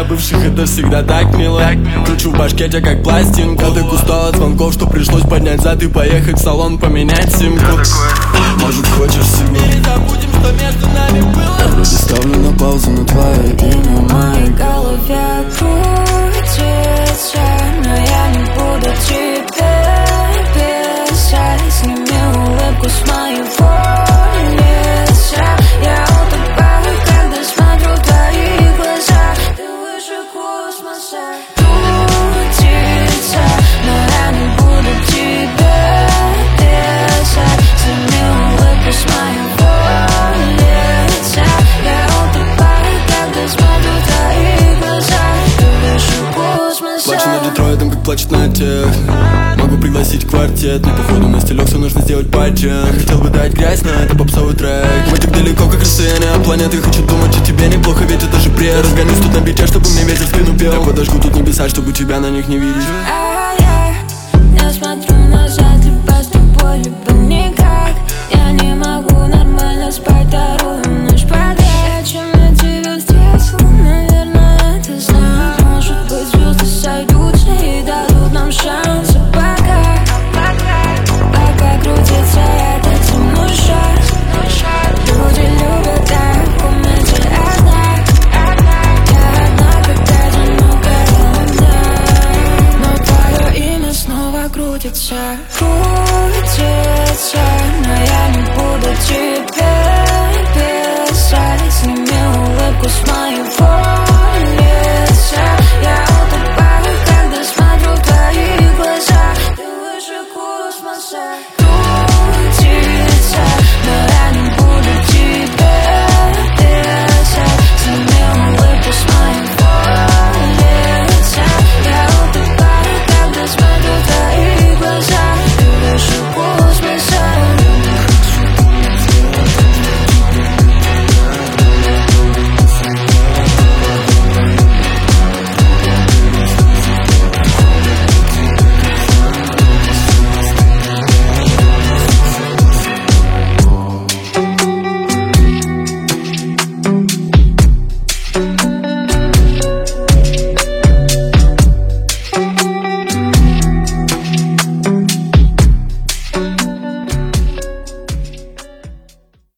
бывших, это всегда так мило. Кручу в башке тебя как пластинку. Я так устал от звонков, что пришлось поднять зад и поехать в салон поменять симку. Может, хочешь сегодня забудем, что между нами было? Я вроде ставлю на паузу, но твое имя в моей голове крутится. Но я не буду тебе писать. Сними улыбку с моего лица. Я утопаю, когда смотрю в твои глаза. Ты выше космоса. Крутится, но я не буду тебе писать. Сними улыбку с моего лица. Я утопаю, когда смотрю в твои глаза. Ты выше космоса. Плачу над Детройтом, как плачет на тех. Могу пригласить квартет, мне походу на стелек все нужно сделать патчем. Хотел бы дать грязь, но это попсовый трек. Мы так далеко, как расстояние от планеты. Хочу думать о тебе неплохо, ведь это же бред. Разгонюсь тут на биче, чтобы мне ветер в спину пел. Я подожгу тут небеса, чтобы тебя на них не видеть. Я смотрю назад, либо с тобой, либо никак. Я не могу нормально спать вторую